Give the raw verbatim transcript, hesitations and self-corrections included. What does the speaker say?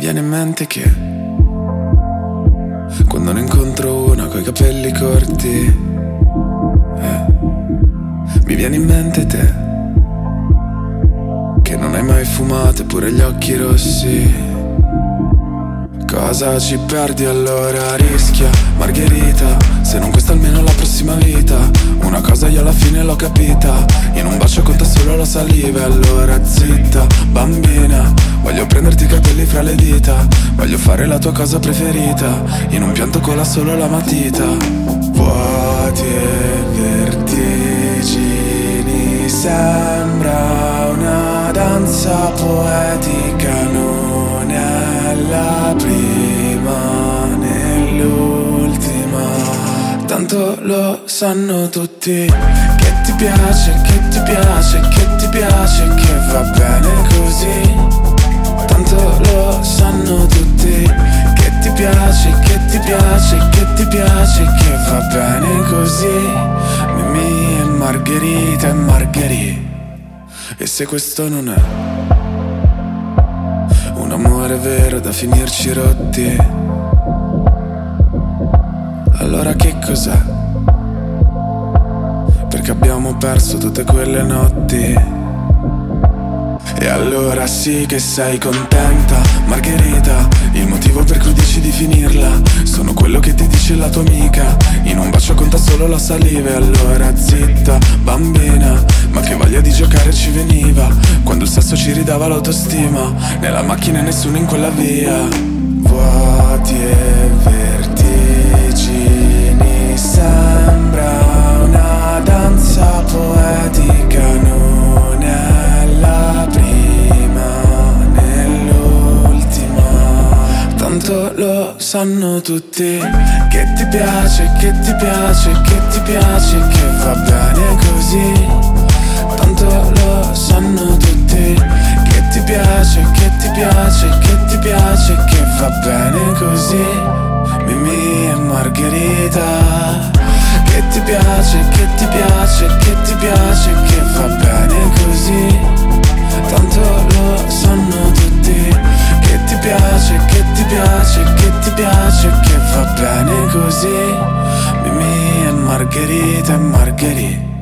viene in mente che quando ne incontro una coi capelli corti, eh, mi viene in mente te, che non hai mai fumato eppure gli occhi rossi. Cosa ci perdi allora? Rischia, Margherita, se non questa almeno la prossima vita. Una cosa io alla fine l'ho capita, in un bacio conta solo la saliva. Allora zitta, bambina, voglio prenderti i capelli fra le dita, voglio fare la tua cosa preferita, in un pianto cola solo la matita. Vuoti e vertigini, sembra una danza poetica, non è la prima né l'ultima. Tanto lo sanno tutti che ti piace, che ti piace, che ti piace, che va bene così. Tanto lo sanno tutti che ti piace, che ti piace, che ti piace, che va bene così. Mimì e Margherita e Margherita. E se questo non è un amore vero da finirci rotti, allora che cos'è? Perché abbiamo perso tutte quelle notti. E allora sì che sei contenta, Margherita, il motivo per cui dici di finirla sono quello che ti dice la tua amica, in un bacio conta solo la saliva. E allora zitta, bambina, ma che voglia di giocare ci veniva, quando il sesso ci ridava l'autostima, nella macchina e nessuno in quella via. Vuoti e vertigini, sembra una danza poetica, non è la prima né l'ultima. Tanto lo sanno tutti che ti piace, che ti piace, che ti piace, che va bene così. Tanto lo sanno tutti che ti piace, che ti piace, che ti piace, che va bene così. Mimì e Margherita. Che ti piace, che ti piace, che ti piace, che va bene così. Tanto lo sanno tutti che ti piace, che ti piace, che ti piace, che va bene così. Mimì e Margherita e Margherita.